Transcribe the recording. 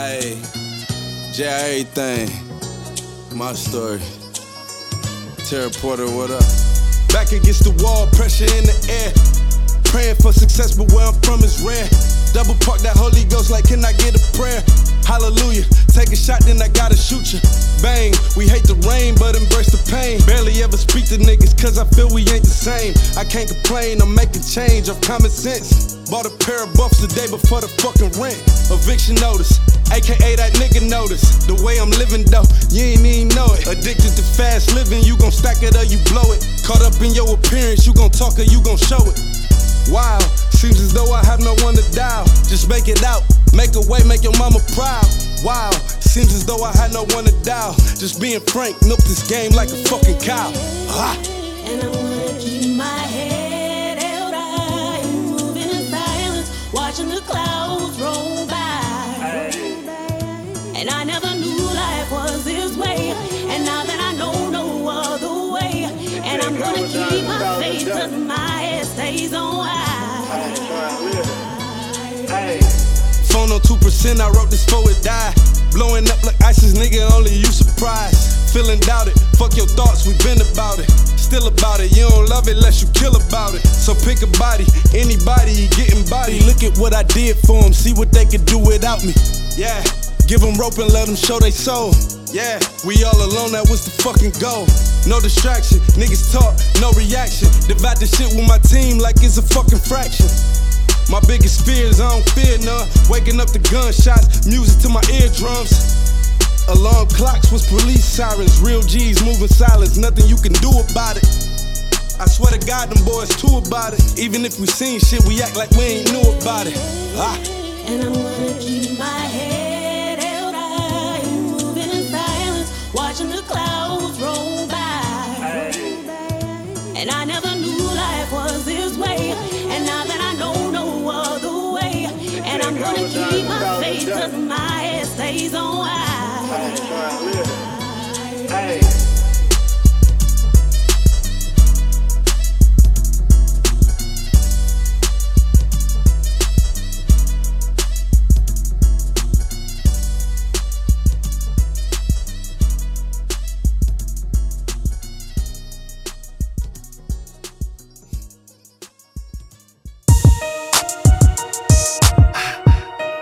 Ayy, everything. My story. Terry Porter, what up? Back against the wall, pressure in the air. Praying for success, but where I'm from is rare. Double park that Holy Ghost like, can I get a prayer? Hallelujah, take a shot, then I gotta shoot you. Bang, we hate the rain, but embrace the pain. Barely ever speak to niggas, cause I feel we ain't the same. I can't complain, I'm making change of common sense. Bought a pair of buffs the day before the fucking rent. Eviction notice, AKA that nigga notice. The way I'm living though, you ain't even know it. Addicted to fast living, you gon' stack it or you blow it. Caught up in your appearance, you gon' talk or you gon' show it. Wow, seems as though I have no one to dial. Just make it out, make a way, make your mama proud. Wow, seems as though I had no one to dial. Just being frank, milk this game like a fucking cow. Ah. And I'm gonna keep my head held high, moving in silence, watching the clouds roll by. And I never knew life was this way, and now that I know no other way, and I'm gonna keep my faith 'cause my head stays on high. Phone on 2%, I wrote this before it died. Blowing up like ISIS, nigga, only you surprised. Feeling doubted, fuck your thoughts, we been about it. Still about it, you don't love it unless you kill about it. So pick a body, anybody, you getting body. Look at what I did for them, see what they could do without me. Yeah, give them rope and let them show they soul. Yeah, we all alone, that was the fucking goal. No distraction, niggas talk, no reaction. Divide the shit with my team like it's a fucking fraction. My biggest fears, I don't fear none. Waking up to gunshots, music to my eardrums. Alarm clocks was police sirens. Real G's moving silence, nothing you can do about it. I swear to God, them boys too about it. Even if we seen shit, we act like we ain't knew about it. Ah. And I'm gonna keep my head held high, moving in silence, watching the clouds roll by. And I never